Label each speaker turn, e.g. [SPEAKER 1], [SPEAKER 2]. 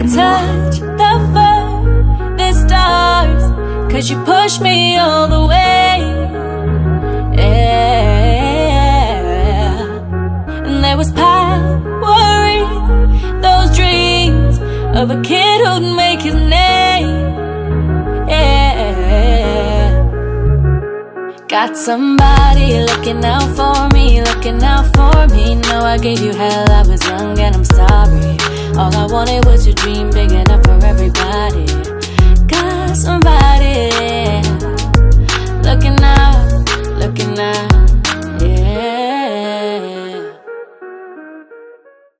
[SPEAKER 1] Touch the furthest stars, 'cause you push me all the way. Yeah. And there was power in those dreams of a kid who'd make his name. Yeah. Got somebody looking out for me, looking out for me. Know I gave you hell, I was young and I'm sorry. All I wanted was a dream big enough for everybody.